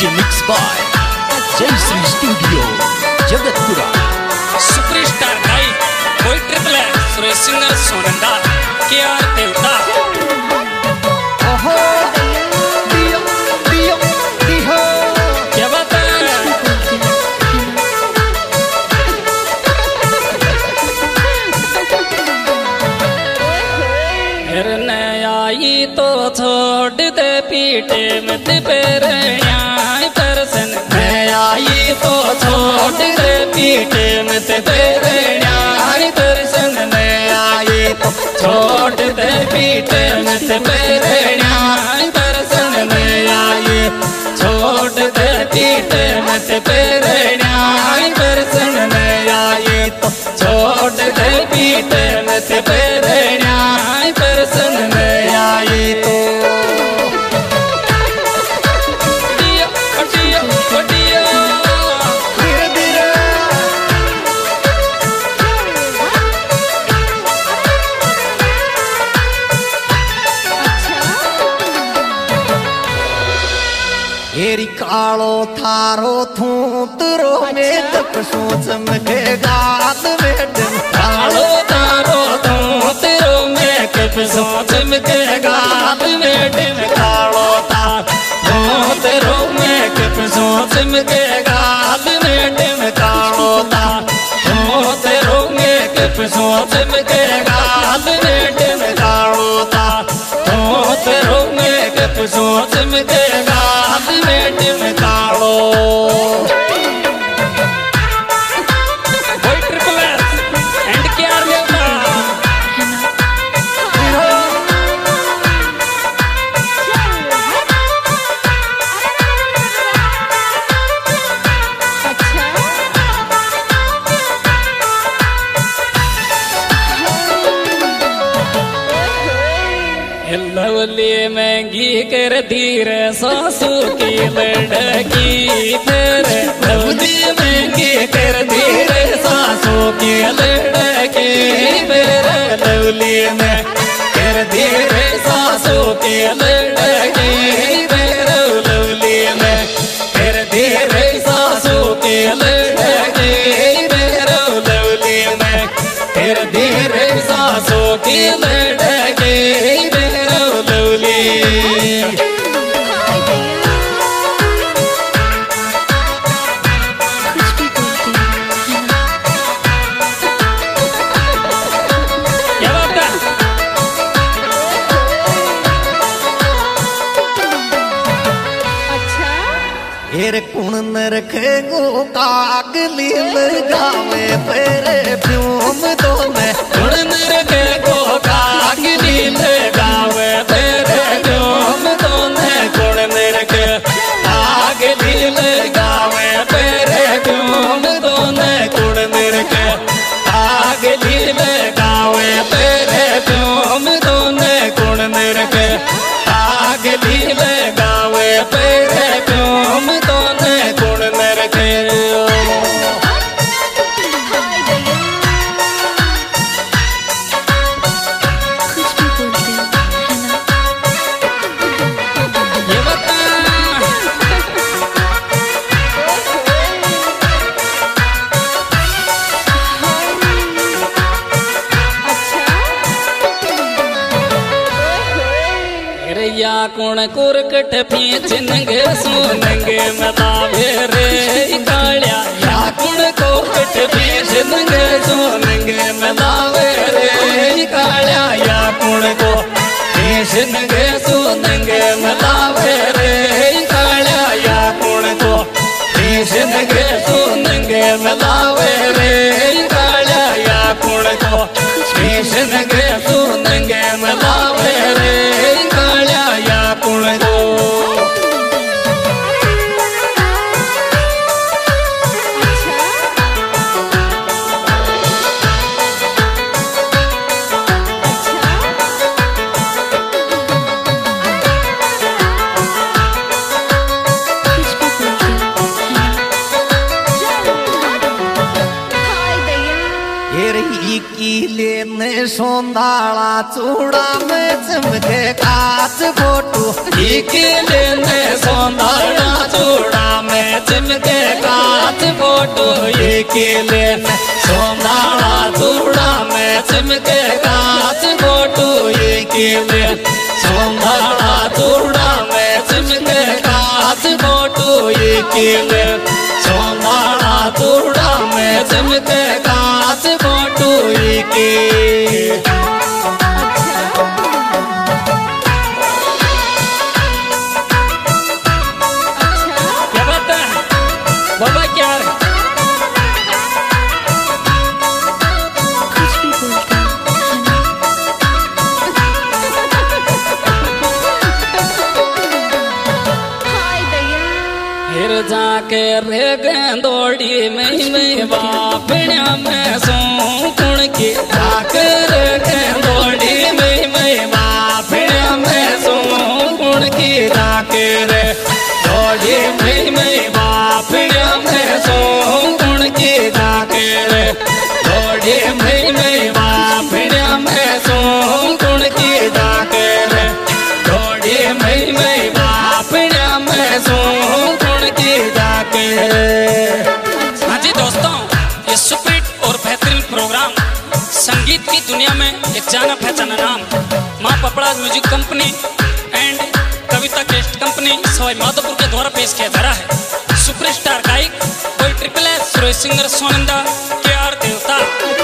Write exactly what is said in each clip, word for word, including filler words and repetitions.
DJ mix by जय Shri studio Jagatpura. Superstar गायक कोई ट्रिपल सुरेश सिंगर सोनंदा के आर देवता। ओहो दियो दियो दिहो क्या बात है। फिर न आई तो छोड़ दे पीटे मत पेरया परसन। न आई तो छोड़ दे पीटे मत पेरया परसन। न आई तो छोड़ दे पीटे मत पेरया परसन। न आई छोड़ दे पीटे मत पेरया परसन। न आई तो छोड़ दे पीटे मत पेरया परसन। न आई तो एरी कालो थारो थूतरो में तक सोच मके गात में दिन कालो थारो थूतरो में कप सोच मके गात में दिन। कालो थारो थूतरो में कप सोच मके गात में दिन। कालो थारो थूतरो में कप सोच मके गात में दिन। कालो थारो थूतरो में कप सोच मके गात में दिन। कालो कोई triple S and K are देवता। लवली महंगी कर धीरे सासू की लड़की। फिर लवली महंगी कर धीरे सासू की लड़की। फिर लवली में कर धीरे सासू की लड़की। फिर लवली में कर धीरे सासू की लड़की। फिर लवली में कर धीरे सासू की लड़की। फिर कुण नरखे गो कागली लगावे तेरे प्यूम तो मैं। कुण नरखे गो कागली लगावे तेरे प्यूम तो मैं। कुण नरखे कागली लगावे तेरे प्यूम तो मैं। कुण नरखे कागली लगावे तेरे प्यूम तो मैं। कुण नरखे कागली लगावे तेरे प्यूम तो मैं। कुण नरखे या कुण कुरकट पीछनगे सुनगे मतावे रे कालिया। या कुण कुरकट पीछनगे सुनगे मतावे रे कालिया। या कुण को पीछनगे सुनगे मतावे रे कालिया। या कुण को पीछनगे सुनगे मतावे रे कालिया। या कुण को पीछनगे सुनगे मतावे रे कालिया। या कुण को लेने सोंदाला चूड़ा में चमके काच फोटू। लेने सोंदाला चूड़ा सिमके काच फोटो ये केले सोनाला चूड़ा में सिमके काच फोटो ये केले सोनाला चूड़ा में सिमके काच फोटो ये केले सोनाला चूड़ा में सिमके काच फोटो ये के बाबा क्या फिर जाके रे गेंदोड़ी में में बापड़िया में सो कुण की जाके रे गेंदोड़ी में में बापड़िया में सो कुण की जाके रे दौड़ी में में बापड़िया में सो कुण की जाके रे दौड़ी में में बापड़िया में सो कुण की जाके रे दौड़ी में में बापड़िया में सो हाँ जी दोस्तों, ये सुपरहिट और बेहतरीन प्रोग्राम संगीत की दुनिया में एक जाना पहचाना नाम माँ पपड़ा music company and Kavita cassette company Sawai Madhopur के द्वारा पेश किया जा रहा है। सुपरस्टार गायक कोई triple S Suresh singer Sonanda के आर देवता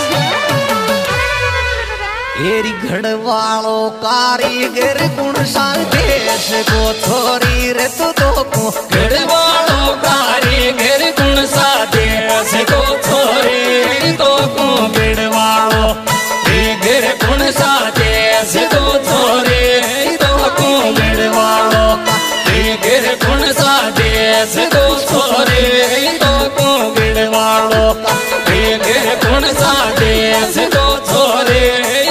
एरी घड़वालो कारीगर गुण देश को छोरी रे तू तो को घड़वालो कारीगर गुण देश को छोरी तो को घड़वालो गर गुण देश को छोरी तो को घड़वालो गर गुण देश को छोरी तो को घड़वालो गर गुण देश को छोरी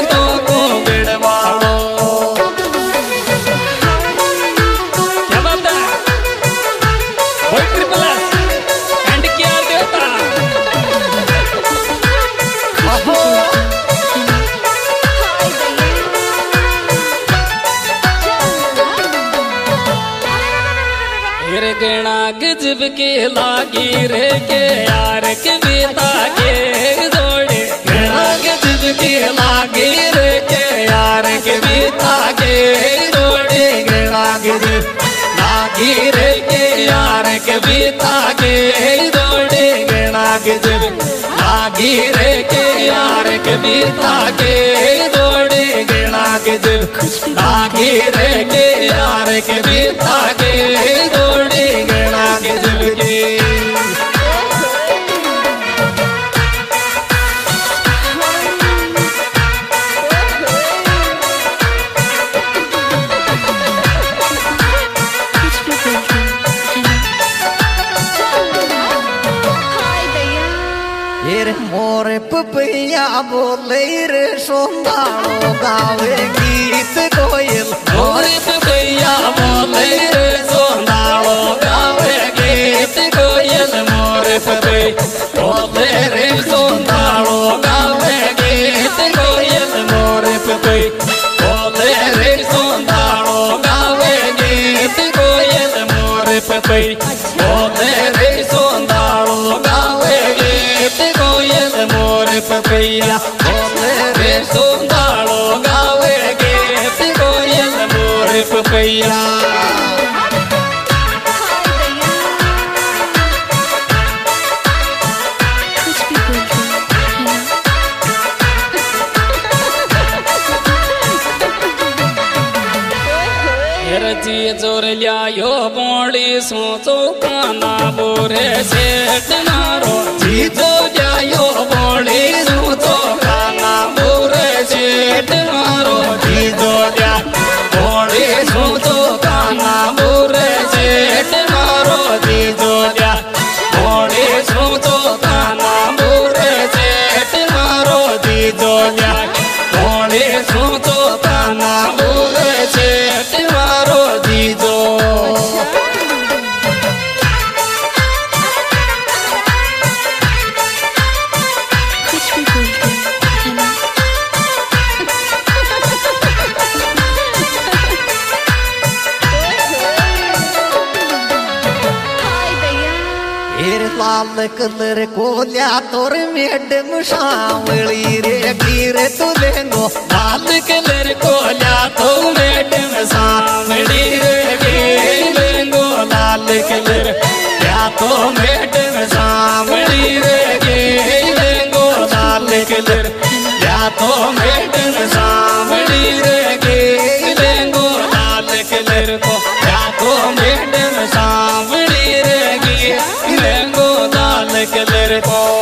गणा गजब के लागी रे के यार के बेता के जोड़े गणा गजब के लागी रे के यार के बेता के जोड़े गणा गजब लागी रे के यार के बेता के जोड़े गणा गजब लागी रे के यार के बेता के जोड़े गणा गजब लागी रे के यार के बेता के जोड़े गणा गजब के मोरे पपैया बोले रे सोंदालो गावे गीत कोयल मोरे पपैया बोले रे सोंदालो गावे गीत कोयल मोरे पपैया बोले रे सोंदालो गावे गीत कोयल मोरे पपैया बोले रे सोंदालो गावे गीत कोयल मोरे पपैया बोले रे सोंदालो गावे गीत कोयल मोरे पपैया बोले रे सोंदालो गावे गीत कोयल मोरे पपैया जी जोर लिया बोड़ी सोचो काना बोरे सेठ मारो जी जो लिया बोड़ी सोचो काना बोरे सेठ मारो जी जो लिया बोड़ी सोचो काना बोरे सेठ मारो जी जो लिया बोड़ी सोचो काना बोरे सेठ मारो जी जो लिया बोड़ी सोचो काना बोरे सेठ मारो जी जो लाल कलर को लिया तोर मैडम सांवली रे गिरे तू लेंगो लाल कलर को लिया तो मैडम सांवली रे लेंगो लाल कलर लिया तो मैडम सांवली रे लेंगो लाल कलर लिया तो मैडम सांवली रे लेंगो लाल कलर को लिया तो मैडम सांवली रे लेंगो लाल कलर को